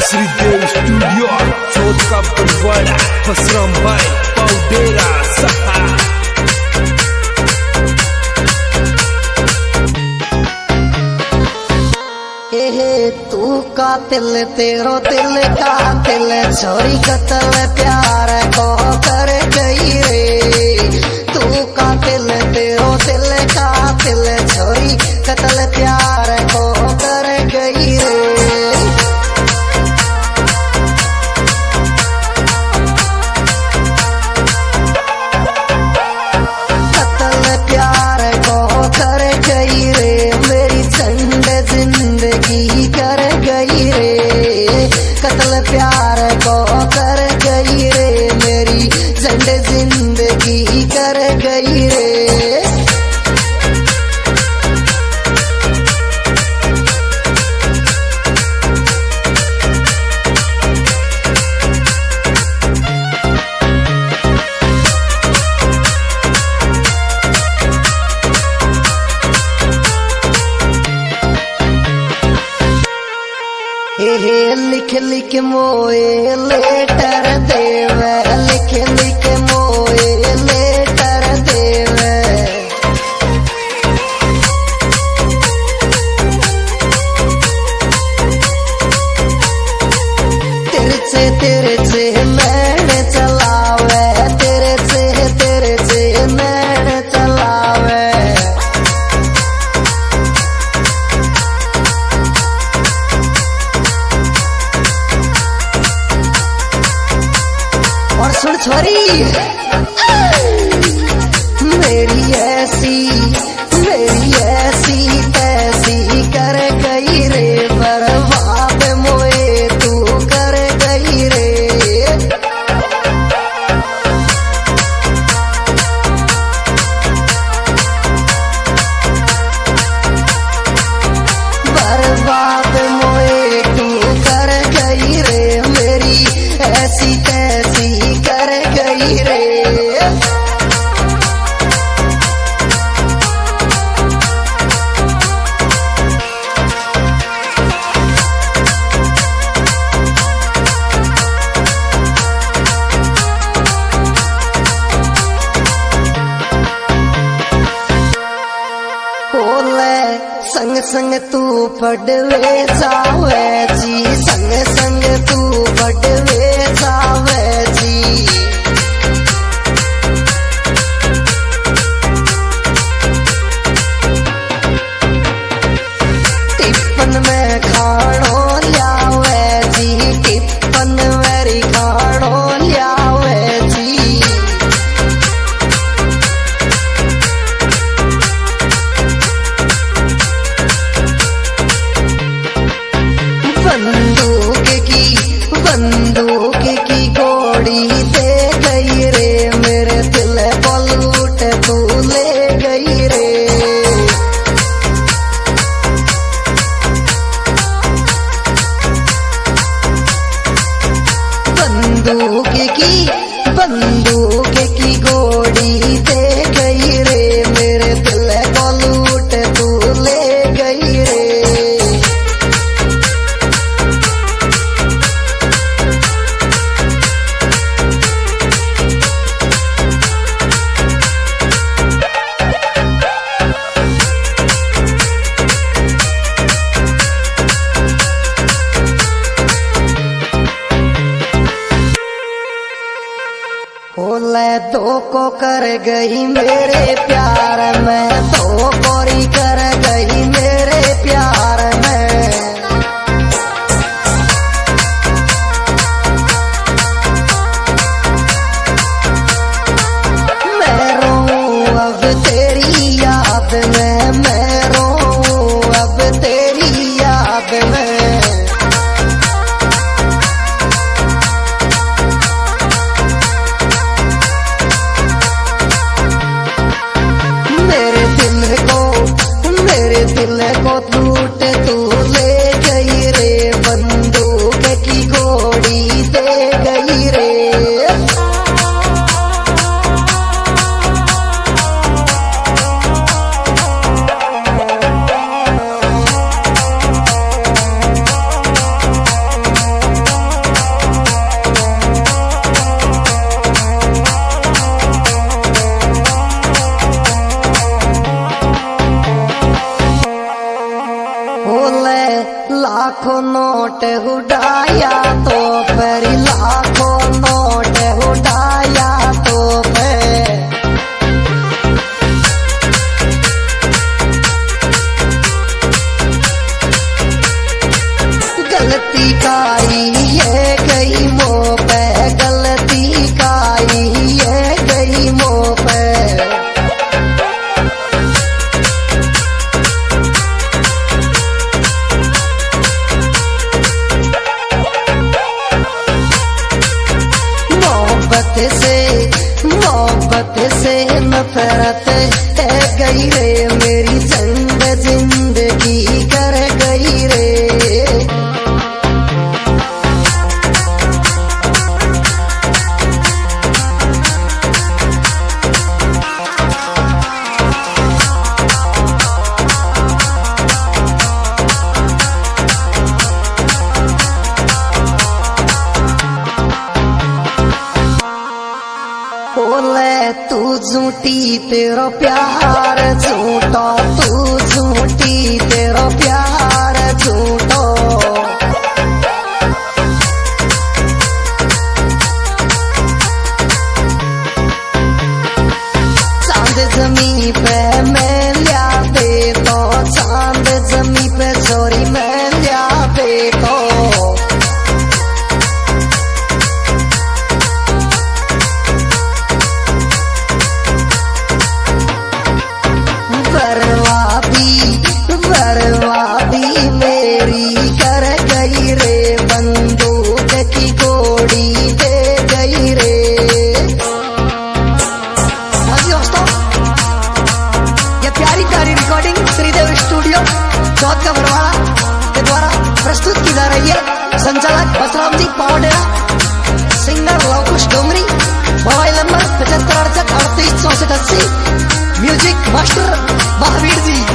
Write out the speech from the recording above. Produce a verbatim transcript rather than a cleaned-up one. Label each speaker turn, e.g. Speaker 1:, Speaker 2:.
Speaker 1: Shridev studio चौथ का बड़ा पसरम भाई पाउडेरा सहा।
Speaker 2: तू का तिल तेरो तिल का तिल छोरी कतल प्यार को कर गई रे। तू का तिल तेरो तिल का तिल छोरी कतल प्यार को कर गई रे। कतल प्यार को कर गई रे मेरी झंड जिंदगी कर गई रे। कत्ल प्यार को कर गई रे मेरी झंड जिंदगी कर गई रे। हे लिख लिख मोए लेटर देवे, लिख लिख मोए लेटर देवे। तेरे से तेरे से मैंने चलावे, तेरे से तेरे से मैंने चलावे। और सुन छोरी मेरी ऐसी मेरी ऐसी तैसी कर गई रे बर्बाद मोए तू कर गई रे। बर्बाद मोए तू कर गई रे मेरी ऐसी तैसी कर गई रे। संग संग तू पढ़वे जावे जी, संग संग तू पढ़वे जावे जी। टिप्पन में खाणो लियावे जी, टिप्पन मेरी खाणो लियावे जी। बंदूक की बंदूक की गोली दे गई रे मेरे दिल को लूट तू ले गई रे। बंदूक की बंदूक की गोली दे गई रे मेरे दिल को लूट तू ले गई रे। बोले दो को कर गई मेरे प्यार में, दो कोरी कर गई मेरे प्यार में। मैं रोऊं अब तेरी याद में, मैं रोऊं अब तेरी याद में। मेरे दिल को मोहब्बत से नफरत है गई रे, मेरी जंग जिंदगी कर गई रे। बोले तू झूठी तेरा प्यार झूठा, तू झूठी तेरा प्यार झूठो। चांद जमी पे मैं लिया दे तो, चांद जमी पे छोरी मैं लिया दे तो। बर्बादी बर्बादी मेरी कर गई रे, बंदूक की गोली दे गई रे। हाँ जी दोस्तों, ये प्यारी प्यारी रिकॉर्डिंग श्रीदेव स्टूडियो चौथ का बरवाड़ा के द्वारा प्रस्तुत की जा रही है। संचालक Basram ji Pawdera, singer Lavkush Dongri, mobile number पचहत्तर अड़सठ अड़तीस चौसठ अस्सी, म्यूजिक मास्टर महावीर जी।